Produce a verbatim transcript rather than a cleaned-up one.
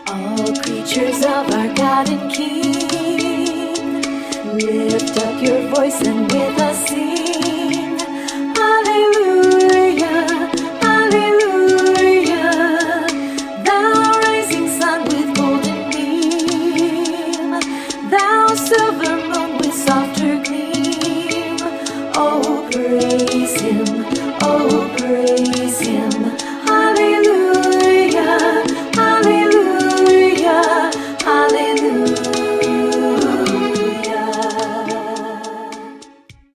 All creatures of our God and King, lift up your voice and with us